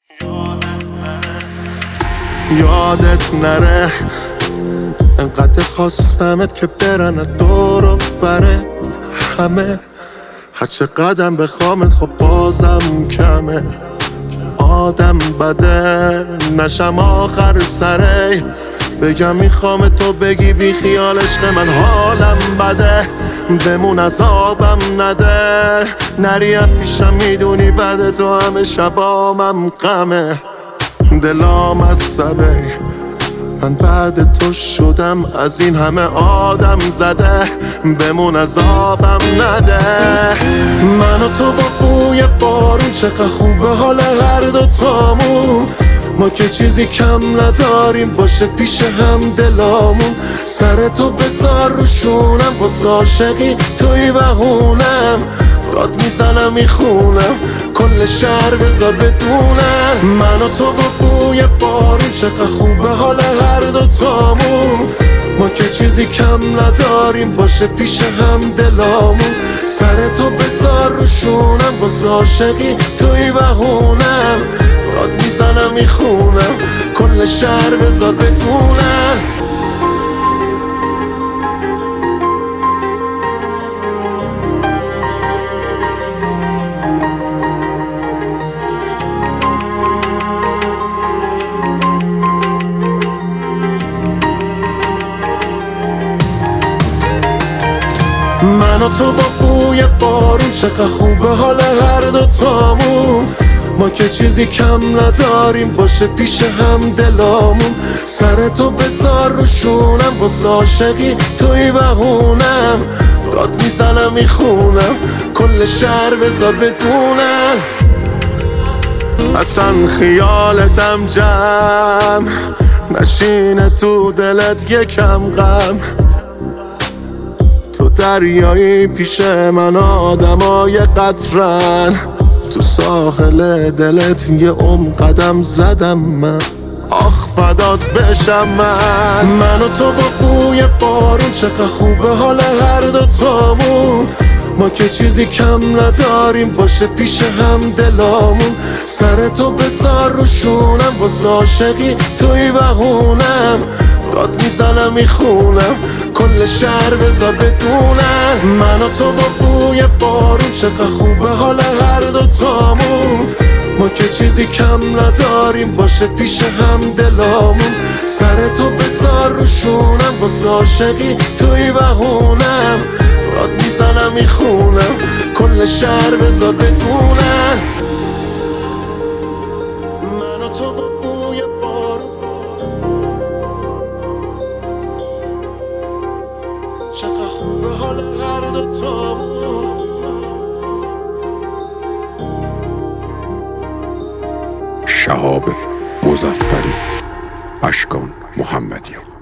یادت نره انقدر خواستمت که برن دور و بره همه، هرچه قدم بخوامت خب بازم کمه. آدم بده نشم آخر سره، بگم میخوام تو بگی بی خیال عشق من حالم بده، بمون عذابم نده، نریم پیشم میدونی بده تو همه شبامم غمه. دلام از سبه من بعد تو شدم از این همه آدم زده، بمون عذابم نده. من و تو با بوی بارون چقدر خوبه حال هر دوتامون، ما که چیزی کم نداریم باشه پیش هم دلامون. سر تو بذار روشونم واسه عاشقی توی بهونم، داد میزنم میخونم کل شهر بذار بدونن. من و تو با بوی بارون چقدر خوبه حال هر دوتامون، ما که چیزی کم نداریم باشه پیش هم دلامون. سر تو بذار روشونم واسه عاشقی توی بهونم، داد میزنم میخونم کل شهر بذار بدونن. من و تو با بوی بارون چقدر خوبه حال هر دوتامون، ما که چیزی کم نداریم باشه پیش هم دلامون. سر تو بذار روشونم واسه عاشقی توی بهونم، داد میزنم میخونم کل شهر بذار بدونن. اصلا خیالتم جمع نشینه تو دلت یکم غم، تو دریایی پیش من آدمای قطرن، تو ساحل دلت یه قدم زدم من، آخ فدات بشم من و تو با بوی بارون چقدر خوبه حال هر دوتامون، ما که چیزی کم نداریم باشه پیش هم دلامون. سر تو بذار روشونم واسه عاشقی توی بهونم، داد میزنم میخونم کل شهر بذار بدونن. من و تو با بوی بارون چقدر خوبه حال هر دوتامون، ما که چیزی کم نداریم باشه پیش هم دلامون. سر تو بذار روشونم واسه عاشقی توی بهونم، داد میزنم میخونم کل شهر بذار بدونن. من و تو با بوی بارون چقدر خوبه حال هر دوتامون. شهاب مظفری، اشکان محمدی.